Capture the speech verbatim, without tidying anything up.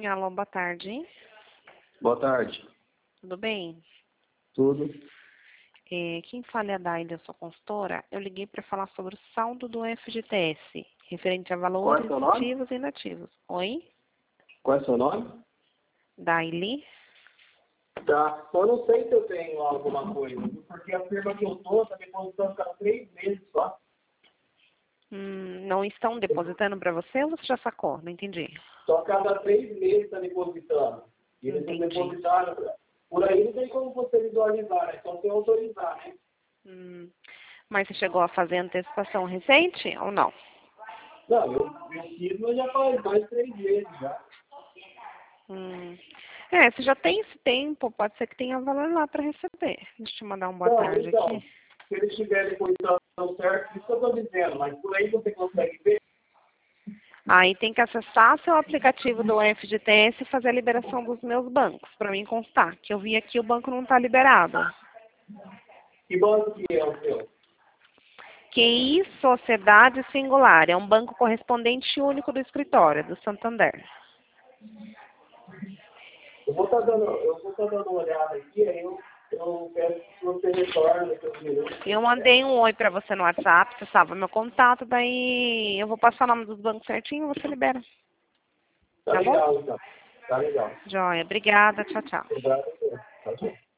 Alô, boa tarde. Boa tarde. Tudo bem? Tudo? É, quem fala é a Daida, sua consultora. Eu liguei para falar sobre o saldo do F G T S, referente a Qual é valores seu nome? ativos e inativos. Oi? Qual é seu nome? Daily? Tá. Eu não sei se eu tenho alguma coisa, porque a firma que eu tô tá depositando cada três meses só. Hum, não estão depositando para você ou você já sacou? Não entendi. Só cada três meses tá depositando. E eles não Entendi. depositaram. Por aí não tem como você visualizar, né? Só você autorizar, né? Hum, mas você chegou a fazer antecipação recente ou não? Não, eu, eu fiz, mas já faz mais de três meses já. Hum. É, você já tem esse tempo, pode ser que tenha valor lá para receber. Deixa eu te mandar um boa Não, tarde então, aqui. se eles estiverem depositando certo, isso que eu tô dizendo, mas por aí você consegue ver. Aí tem que acessar seu aplicativo do F G T S e fazer a liberação dos meus bancos, para mim constar, que eu vi aqui o banco não está liberado. Que banco que é o seu? Q I Sociedade Singular, é um banco correspondente único do escritório, do Santander. Eu vou estar dando, eu vou estar dando uma olhada aqui, aí eu, eu peço que você retorne daqui a uns minutos. Eu mandei um oi para você no WhatsApp, você salva meu contato, daí eu vou passar o nome dos bancos certinho e você libera. Tá Tá bom? legal, então. Tá legal. Joia, obrigada, tchau, tchau. Obrigado. Tchau, tchau.